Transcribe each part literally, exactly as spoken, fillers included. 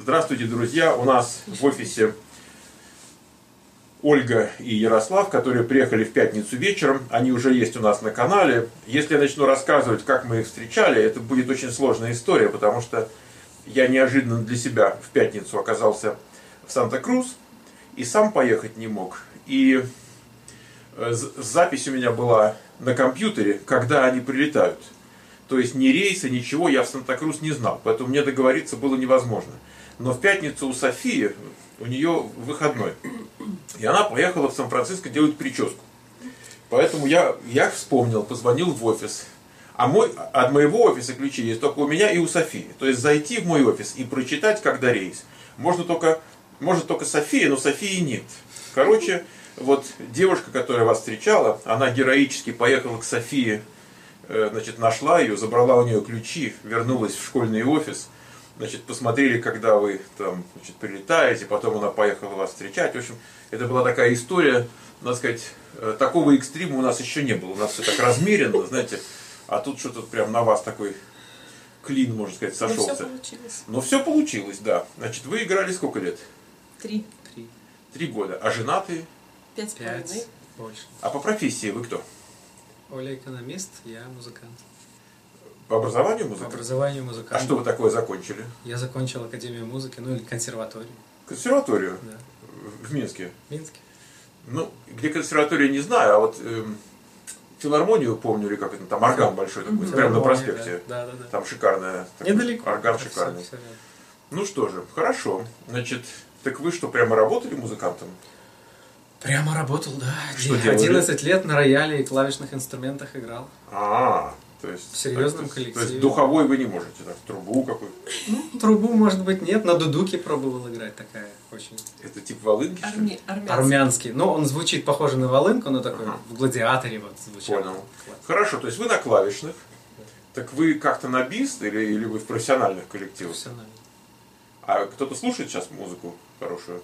Здравствуйте, друзья! У нас в офисе Ольга и Ярослав, которые приехали в пятницу вечером. Они уже есть у нас на канале. Если я начну рассказывать, как мы их встречали, это будет очень сложная история, потому что я неожиданно для себя в пятницу оказался в Санта-Крус и сам поехать не мог. И запись у меня была на компьютере, когда они прилетают. То есть ни рейса, ничего я в Санта-Крус не знал, поэтому мне договориться было невозможно. Но в пятницу у Софии, у нее выходной. И она поехала в Сан-Франциско делать прическу. Поэтому я, я вспомнил, позвонил в офис. А мой, от моего офиса ключи есть только у меня и у Софии. То есть зайти в мой офис и прочитать, когда рейс, можно только, может только София, но Софии нет. Короче, вот девушка, которая вас встречала, она героически поехала к Софии, значит, нашла ее, забрала у нее ключи, вернулась в школьный офис. Значит, посмотрели, когда вы там, значит, прилетаете, потом она поехала вас встречать. В общем, это была такая история, надо сказать, такого экстрима у нас еще не было. У нас все так размеренно, знаете, а тут что-то прям на вас такой клин, можно сказать, сошелся. Но все получилось. Но все получилось, да. Значит, вы играли сколько лет? Три. Три. Три года. А женатые? Пять с половиной. Больше. А по профессии вы кто? Оля экономист, я музыкант. По образованию музыкант? По образованию музыкант. А что вы такое закончили? Я закончил Академию музыки, ну или консерваторию. Консерваторию? Да. В Минске? В Минске. Ну, где консерватория, не знаю, а вот э, филармонию помню, или как это, там орган большой такой, Да, прямо на да, проспекте. Да, да, да. Там шикарная. Недалеко. Орган Да, шикарный. все, все Ну что же, хорошо. Значит, так вы что, прямо работали музыкантом? Прямо работал, да. Что одиннадцать лет на рояле и клавишных инструментах играл. А, то есть... В серьезном то, коллективе. То есть духовой вы не можете, так, трубу какую-то? Ну, трубу, может быть, нет. На дудуке пробовал играть, такая очень... Это тип волынки, что ли? Арми... Армянский. Армянский. Но он звучит похоже на волынку, но такой Ага. в «Гладиаторе» вот звучал. Понял. Хорошо, то есть вы на клавишных. Так вы как-то на бист или, или вы в профессиональных коллективах? Профессионально. А кто-то слушает сейчас музыку хорошую?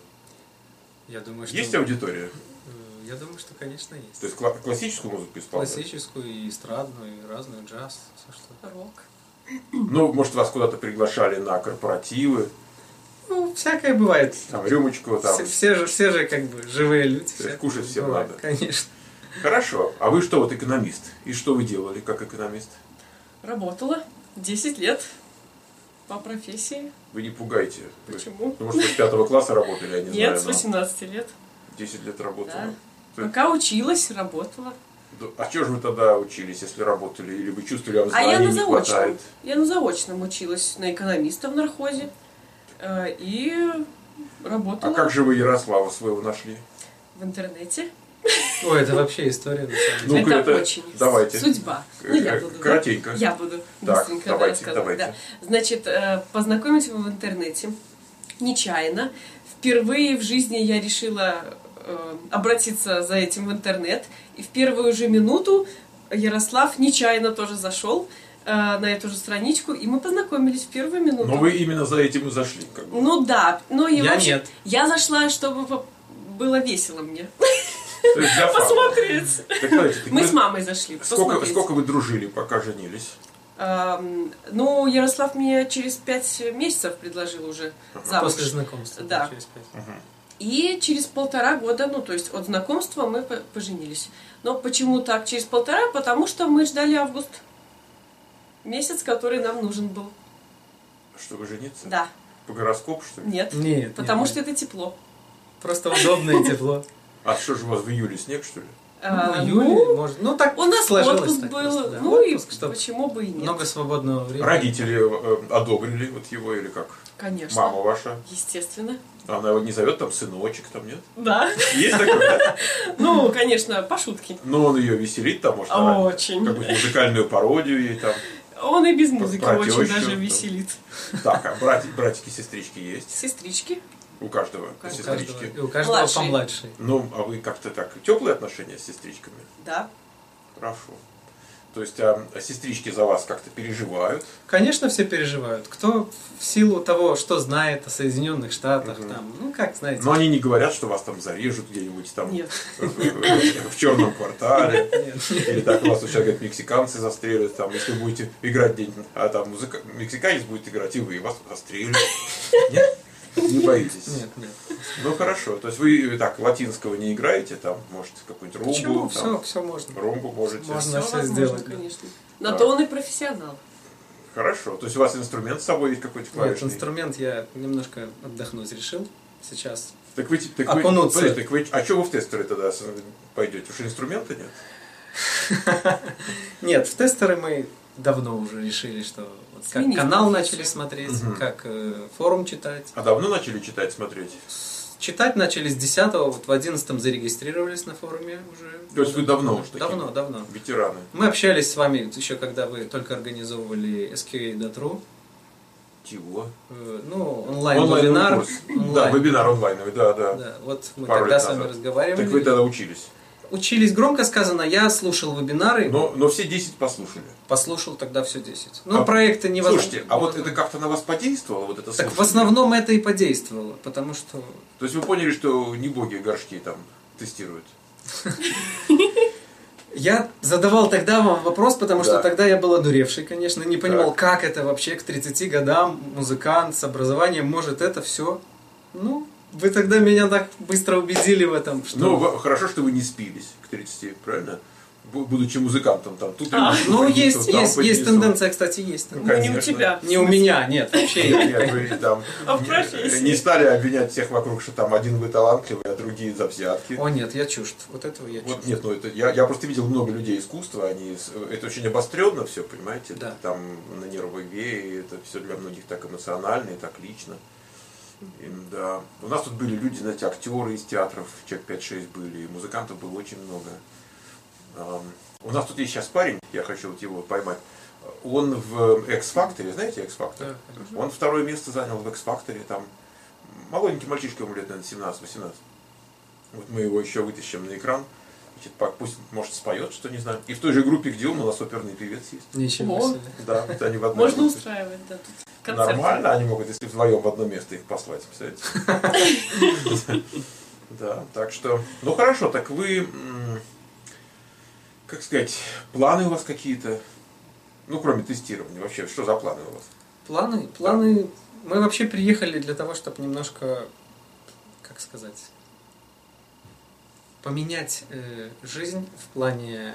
Я думаю, что... Есть аудитория? Я думаю, что, конечно, есть. То есть кла- классическую музыку исполняют? Классическую, и эстрадную, и разную, джаз, все что. Рок. Ну, может, вас куда-то приглашали на корпоративы, Ну, всякое бывает. там, рюмочку, там. Все, все же, все же как бы живые люди. есть всякое кушать всем бывает, надо. Конечно. Хорошо. А вы что, вот экономист? И что вы делали как экономист? Работала десять лет по профессии. Вы не пугайте. Вы- Почему? Потому что вы с пятого класса работали, я не Нет, знаю. с но восемнадцати лет. десять лет работала. Да. То есть- Пока училась, работала. Да, а чего же вы тогда учились, если работали? Или вы чувствовали, вам А я знаний на не заочном. хватает? Я на заочном училась на экономиста в нархозе. Э, И работала А как же вы Ярослава своего нашли? в интернете. Ой, это вообще история, на самом деле. Ну-ка, это, это- очень давайте. судьба. Ну, я буду. да? Коротенько. Я буду Так, быстренько да, давайте, рассказывать. давайте. Да. Значит, э, познакомились мы в интернете нечаянно. Впервые в жизни я решила э, обратиться за этим в интернет. И в первую же минуту Ярослав нечаянно тоже зашел э, на эту же страничку, и мы познакомились в первую минуту. Но вы именно за этим и зашли. Как бы. Ну да, но и Я вообще- нет. я зашла, чтобы по- было весело мне То есть для фана. посмотреть. Так, смотрите, так Мы вы- с мамой зашли Сколько, посмотреть. сколько вы дружили, пока женились? Эм, Ну, Ярослав мне через пять месяцев предложил уже замуж. После знакомства. Да. Через пять. И через полтора года, ну, то есть от знакомства мы по- поженились. Но почему так через полтора? Потому что мы ждали август. Месяц, который нам нужен был. Что вы жениться? Да. По гороскопу, что ли? Нет. Нет, Потому нет, что это тепло. Просто удобно и тепло. А что же у вас в июле снег, что ли? А, Ну, ну, июль, может. Ну, так у нас сложилось отпуск так был. просто, да. Ну Отпуск, и чтоб почему бы и нет. много свободного времени. Родители э, одобрили вот его или как? Конечно. Мама ваша? Естественно. Она его не зовет там сыночек, там нет? Да. Есть такое, да? Ну, конечно, по шутке. Но он ее веселит, там, может, она Очень. какую-то музыкальную пародию ей там. Он и без музыки Про очень тещу, даже там. веселит. Так, а братики, братики, сестрички есть? Сестрички. У каждого по У каждого. сестричке. каждого, и у каждого Младший. помладший. Ну, а вы как-то так, теплые отношения с сестричками? Да. Хорошо. То есть, а, а сестрички за вас как-то переживают? Конечно, все переживают. Кто в силу того, что знает о Соединенных Штатах, Мгм. там, ну как, знаете. Но они не говорят, что вас там зарежут где-нибудь там Нет. в, в- в черном квартале. Нет. Или так у вас сейчас говорят, мексиканцы застрелят, там, если вы будете играть где-нибудь, а там музыка... мексиканец будет играть, и вы, и вас застрелят. Нет? Не боитесь? Нет, нет. Ну хорошо. То есть вы так латинского не играете, там, может, какую-нибудь Почему? румбу, Все, там, все можно. румбу можете. Можно. Все все возможно, сделать. конечно. На Да. то он и профессионал. Хорошо. То есть у вас инструмент с собой есть какой-то Нет, клавишный? инструмент я немножко отдохнуть решил сейчас. Так вы, так вы, Окунуться. подожди, так вы, а что вы в тестеры тогда с- пойдете? Уж инструмента нет? Нет, в тестеры мы давно уже решили, что вот как Сменить канал профессию. начали смотреть, Мгм. как э, форум читать. А давно начали читать, смотреть? Читать начали с десятого, вот в одиннадцатом зарегистрировались на форуме уже. То есть вы давно уже такие? Давно, давно. Ветераны. Мы общались с вами еще когда вы только организовывали эс кью эй точка ру. Чего? Э, Ну, онлайн-вебинар. курс. Да, онлайн. вебинар онлайновый, да, да. Да, вот мы Пару тогда лет с вами назад. разговаривали. Так вы тогда учились. Учились громко сказано, я слушал вебинары, Но, но все десять послушали. послушал тогда все десять. Ну, А, проекты невозможно. Слушайте, а вот это как-то на вас подействовало, вот это Так слушание? в основном это и подействовало, потому что То есть вы поняли, что не боги горшки там тестируют? я задавал тогда вам вопрос, потому что Да. тогда я был одуревший, конечно, не понимал, Так. как это вообще к тридцати годам музыкант с образованием может это все. Ну, вы тогда меня так быстро убедили в этом, что... Ну, во- хорошо, что вы не спились к тридцати, правильно? Бу- Будучи музыкантом, там, тут А, принесу, Ну, принесу, есть, там есть, есть принесу. тенденция, кстати, есть. Ну, Ну, не у конечно. тебя. Не у меня, нет, вообще. Нет, вы там А в не- профессии? не стали обвинять всех вокруг, что там один вы талантливый, а другие за взятки. О, нет, я чужд. Вот этого я Вот чужд. нет, ну это я, я просто видел много людей искусства, они с- это очень обостренно все, понимаете, Да. там на нервы веи, это все для многих так эмоционально и так лично. И, да. У нас тут были люди, знаете, актеры из театров, человек пять-шесть были, и музыкантов было очень много. Ам, У нас тут есть сейчас парень, я хочу вот его поймать. Он в X-Factor, знаете X-Factor? Да, конечно. Он второе место занял в X-Factor, там молоденький мальчишка, ему лет, наверное, семнадцать-восемнадцать. Вот мы его еще вытащим на экран. Значит, пак- пусть, может, споет, что не знаю. И в той же группе, где он, у нас оперный певец есть. Ничего О. себе. Да, вот они в одной Можно группе. устраивать, да, тут концерты. Нормально, они могут, если вдвоем в одно место их послать, представляете? Да, так что, ну хорошо, так вы, м, как сказать, планы у вас какие-то, ну кроме тестирования, вообще, что за планы у вас? Планы? Планы... Мы вообще приехали для того, чтобы немножко, как сказать, поменять э, жизнь в плане,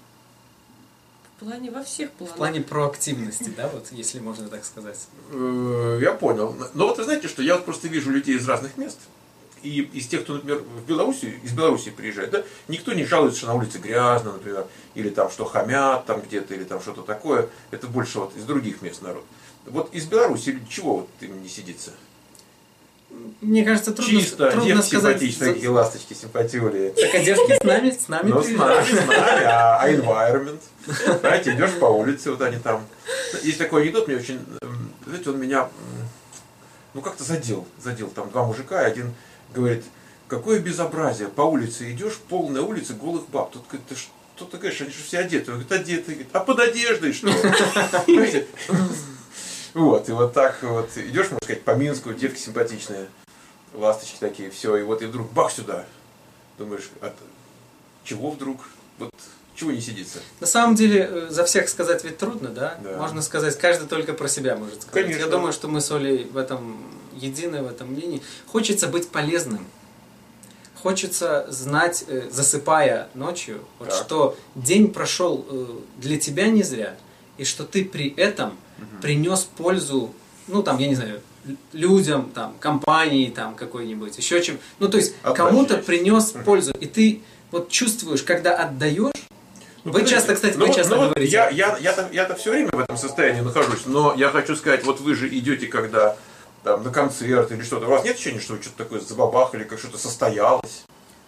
В плане, во всех планах. в плане проактивности, да, вот, если можно так сказать. Э, Я понял. Но вот вы знаете, что я вот просто вижу людей из разных мест. И из тех, кто, например, в Беларуси, из Беларуси приезжает, да, никто не жалуется, что на улице грязно, например, или там, что хамят там где-то, или там что-то такое. Это больше вот из других мест народ. Вот из Беларуси чего вот им не сидится? Мне кажется, трудно, Чисто, трудно девки сказать. симпатичные, за- такие ласточки симпатюли. Так, а девки с нами, с нами Ну, с приезжают. нами, с нами, а, а environment. Знаете, идешь по улице, вот они там. Есть такой анекдот, мне очень, эм, знаете, он меня, м, ну, как-то задел. Задел. Там два мужика, и один говорит, какое безобразие, по улице идешь, полная улица голых баб. Тут говорит, ты что ты говоришь, они же все одеты. Он говорит, одеты. Говорит, а под одеждой что? Понимаете? Вот, и вот так вот идешь, можно сказать, по Минску, девки симпатичные, ласточки такие, все, и вот и вдруг бах сюда. Думаешь, от чего вдруг? Вот чего не сидится? На самом деле, э, за всех сказать ведь трудно, да? Да. Можно сказать, каждый только про себя может сказать. Конечно. Я думаю, что мы с Олей в этом едины, в этом мнении. Хочется быть полезным. Хочется знать, э, засыпая ночью, вот, Так. что день прошел э, для тебя не зря, и что ты при этом принес пользу, ну там, я не знаю, л- людям, там, компании там какой-нибудь, еще чем. Ну, то есть Отдача кому-то есть. принес пользу. И ты вот чувствуешь, когда отдаешь. Ну, Вы подождите, часто, кстати, ну вы вот- часто ну вот говорите. Я, я, я-то, я-то все время в этом состоянии нахожусь, но я хочу сказать, вот вы же идете, когда там, на концерт или что-то, у вас нет ощущения, что вы что-то такое забабахали, как что-то состоялось?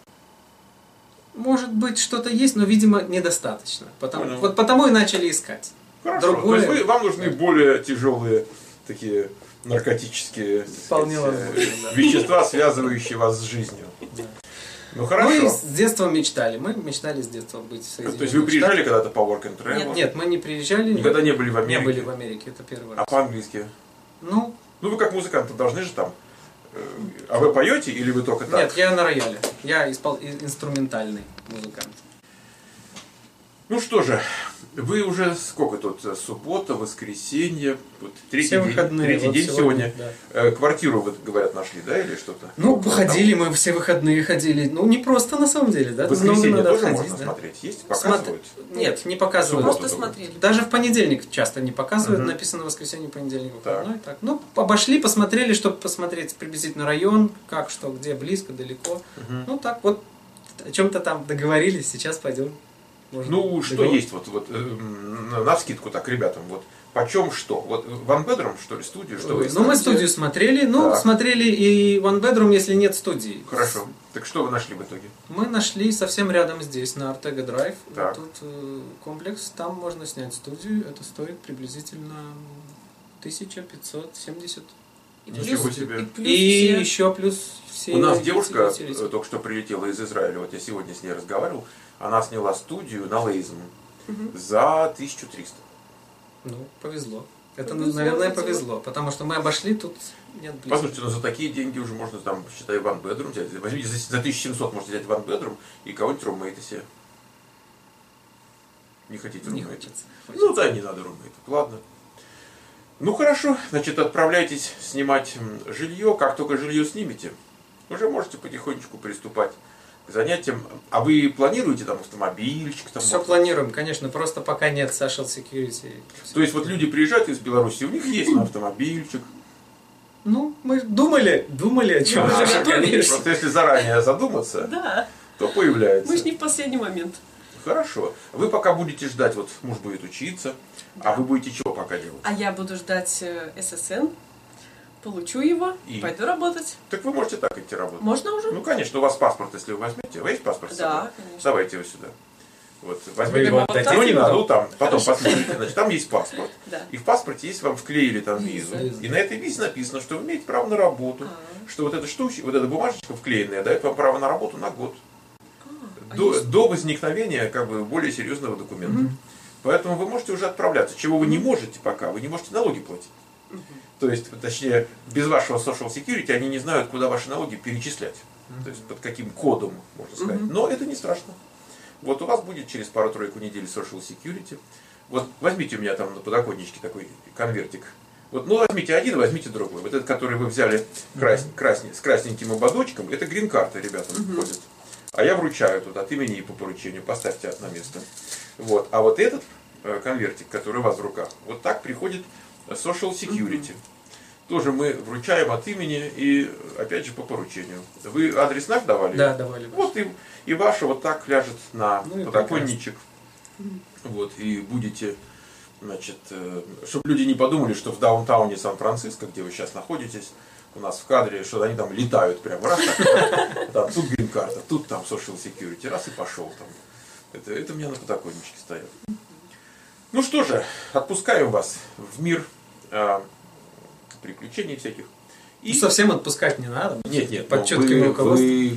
Может быть, что-то есть, но, видимо, недостаточно. Потому, Понял. вот потому и начали искать. Хорошо, Другое- то есть вы, вам нужны более тяжелые такие наркотические так Вполне сказать, возможно, э, да. вещества, связывающие вас с жизнью. Да. Ну Ну хорошо. и с детства мечтали. Мы мечтали с детства быть в Соединенных То есть вы приезжали Штатах. когда-то по work and travel? Нет, нет, мы не приезжали. Никогда не были в Не Америке? были в Америке, это первый А раз. по-английски? Ну, Ну вы как музыканты должны же там... э, А вы поете или вы только так? нет, я на рояле. Я испол... и- инструментальный музыкант. Ну что же, вы уже сколько тут? Суббота, воскресенье, вот третий Все день, выходные, третий вот день сегодня. сегодня, Э, Квартиру, вы, говорят, нашли, да, или что-то? Ну, Там ходили мы все выходные, ходили. Ну, не просто на самом деле, да? В воскресенье Много надо тоже ходить, можно да. смотреть? Есть? Смотр- Показывают? Нет, не показывают. Субботу Просто только. смотрели. Даже в понедельник часто не показывают, Мгм. написано воскресенье, понедельник, Так. выходной. Так. Ну, обошли, посмотрели, чтобы посмотреть приблизительно район, как, что, где, близко, далеко. Мгм. Ну, так вот, о чем-то там договорились, сейчас пойдем. Может, Ну, что договор- есть, вот, вот э, м, на вскидку так ребятам, вот почем что? Вот One Bedroom, что ли, студию, что вы Ну, мы искали? студию смотрели, ну, Так. смотрели и One Bedroom, если нет студии. Хорошо. Так что вы нашли в итоге? Мы нашли совсем рядом здесь, на Артега Драйв. Так. Тут э, комплекс, там можно снять студию. Это стоит приблизительно тысяча пятьсот семьдесят. И Ничего плюс, себе. и плюс И все- еще плюс все... У нас эти девушка телевизоры. э, только что прилетела из Израиля, вот я сегодня с ней разговаривал, она сняла студию на Лейзен Мгм. за тысячу триста. Ну, повезло. Это, Повезло, наверное, повезло. повезло, потому что мы обошли, тут нет близко. Послушайте, ну за такие деньги уже можно, там, считай, One Bedroom взять. Возьмите за, за тысячу семьсот можете взять One Bedroom и кого-нибудь румейта себе. Не хотите Не румейта? хочется. Ну да, не надо румейта. Ладно. Ну хорошо, значит, отправляйтесь снимать м, жилье. Как только жилье снимете, уже можете потихонечку приступать к занятиям. А вы планируете там автомобильчик? Там, Все может? планируем, конечно, просто пока нет social security. То есть вот люди приезжают из Беларуси, у них есть на автомобильчик. Ну, мы думали, думали о чем. Мы уже готовились. Просто если заранее задуматься, Да, то появляется. мы же не в последний момент. Хорошо. Вы пока будете ждать, вот муж будет учиться, а Да. вы будете чего пока делать? А я буду ждать э, эс эс эн, получу его, И? пойду работать. Так вы можете так идти работать. Можно уже? Ну, конечно, у вас паспорт, если вы возьмете. Вы есть паспорт с собой? Да, конечно. Давайте его сюда. Вот, Вы возьмите. его Вот отдадите? так? Ну, не надо, ну там, потом Хорошо. посмотрите. Значит, там есть паспорт. Да. И в паспорте есть, вам вклеили там визу. Виза. И на этой визе написано, что вы имеете право на работу. А. Что вот эта штучка, вот эта бумажечка вклеенная дает вам право на работу на год. А До, есть- до возникновения как бы более серьезного документа. Мгм. Поэтому вы можете уже отправляться. Чего вы не можете пока, вы не можете налоги платить. Мгм. То есть, точнее, без вашего social security они не знают, куда ваши налоги перечислять. То есть, под каким кодом, можно сказать. Мгм. Но это не страшно. Вот у вас будет через пару-тройку недель social security. Вот возьмите у меня там на подоконничке такой конвертик. Вот, ну, возьмите один, возьмите другой. Вот этот, который вы взяли крас- красне- с красненьким ободочком, это грин-карта ребятам Мгм. входит. А я вручаю тут от имени и по поручению. Поставьте на место. Вот. А вот этот э, конвертик, который у вас в руках, вот так приходит social security. Тоже мы вручаем от имени и, опять же, по поручению. Вы адрес наш давали? Да, давали. Вот и, и ваша вот так ляжет на Ну и подоконничек. Вот, и будете, значит, чтобы люди не подумали, что в даунтауне Сан-Франциско, где вы сейчас находитесь, у нас в кадре, что они там летают прямо раз, так, там тут грин-карта, тут там social security, раз и пошел там. Это, это у меня на подоконничке стоят. Ну что же, отпускаем вас в мир а, приключений всяких. И... Ну, совсем отпускать не надо. Нет, нет, Под ну, четким вы, руководством. вы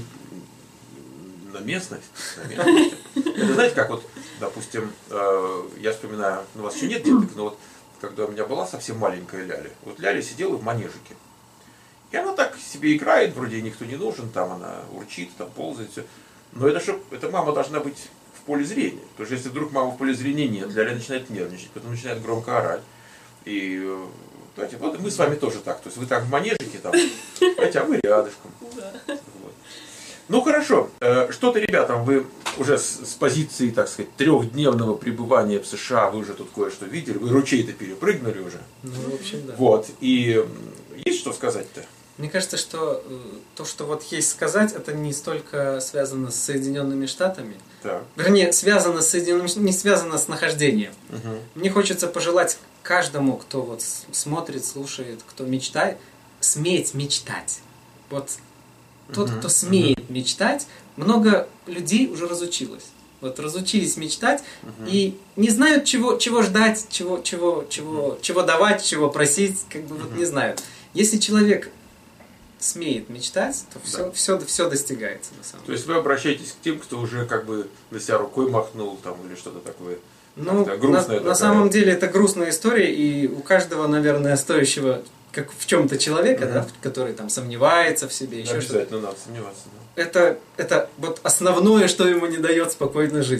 на местность. На местность. Это знаете, как вот, допустим, э, я вспоминаю, ну, у вас еще нет деток, но вот когда у меня была совсем маленькая Ляля, вот Ляля сидела в манежике. И она так себе играет, вроде ей никто не нужен, там она урчит, там ползает, все. Но это что, эта мама должна быть в поле зрения. Потому что если вдруг мамы в поле зрения нет, Ляля начинает нервничать, потом начинает громко орать. И э, знаете, вот мы с вами тоже так. То есть вы так в манежике там, знаете, а вы рядышком. Да. Вот. Ну хорошо, Э, что-то, ребятам, вы уже с, с позиции, так сказать, трехдневного пребывания в США, вы уже тут кое-что видели, вы ручей-то перепрыгнули уже. Ну, в общем, да. Вот, и м, есть что сказать-то? Мне кажется, что э, то, что вот есть сказать, это не столько связано с Соединенными Штатами. Так. Вернее, связано с Соединенными Штатами, не связано с нахождением. Мгм. Мне хочется пожелать каждому, кто вот с- смотрит, слушает, кто мечтает, сметь мечтать. Вот тот, Мгм. кто смеет мечтать, много людей уже разучилось. Вот разучились мечтать Мгм. и не знают, чего, чего ждать, чего, чего, чего, чего давать, чего просить, как бы вот Мгм. не знают. Если человек смеет мечтать, то все, Да. все, все достигается на самом То деле. есть вы обращаетесь к тем, кто уже как бы на себя рукой махнул там или что-то такое. Ну, как-то грустная на, такая. на самом деле это грустная история, и у каждого, наверное, стоящего как в чем-то человека, Мгм. да, который там сомневается в себе, еще что-то. Обязательно надо сомневаться. Да. Это, это вот основное, что ему не дает спокойно жить.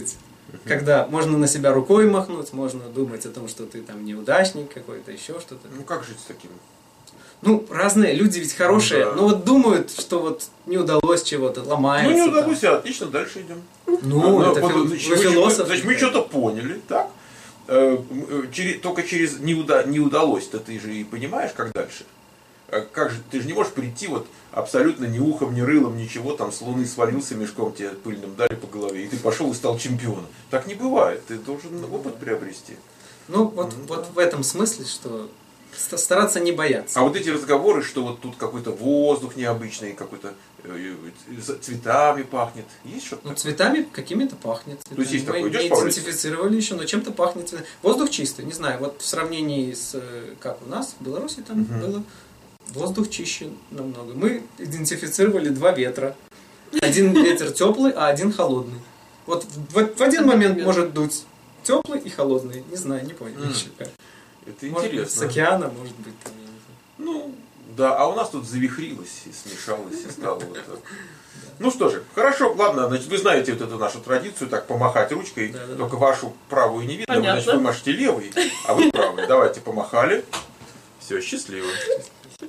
когда можно на себя рукой махнуть, можно думать о том, что ты там неудачник какой-то, еще что-то. Ну как жить с таким? Ну, разные люди ведь хорошие, Ну, да. но вот думают, что вот не удалось чего-то, ломается. Ну не там. удалось, а отлично, дальше идем. Ну, это вот, фил- значит, вы мы, философ. значит, мы что-то поняли, так? Э, э, через- только через не, уда- не удалось-то ты же и понимаешь, как дальше. А как же, ты же не можешь прийти вот абсолютно ни ухом, ни рылом, ничего, там с луны свалился мешком, тебе пыльным дали по голове, и ты пошел и стал чемпионом. Так не бывает, ты должен опыт приобрести. Ну, вот, вот в этом смысле, что ст- стараться не бояться. А вот эти разговоры, что вот тут какой-то воздух необычный, какой-то э, э, цветами пахнет, есть что-то Ну, такое? цветами какими-то пахнет. То есть есть Мы такое, идешь не по улице? идентифицировали еще, но чем-то пахнет. цвет- Воздух чистый, не знаю, вот в сравнении с, э, как у нас, в Беларуси там Мгм. было, воздух чище намного. Мы идентифицировали два ветра. Один ветер теплый, а один холодный. Вот в, в один момент может дуть теплый и холодный. Не знаю, не понял М. еще как. Это Может быть, с интересно. океана, может быть, там, я не знаю. Ну, да, а у нас тут завихрилось и смешалось, и стало вот так. Ну что же, хорошо, ладно, значит, вы знаете вот эту нашу традицию, так помахать ручкой, Да, да, да. только вашу правую не видно, Понятно. значит, вы машете левой, а вы правой. Давайте помахали. Все, счастливо.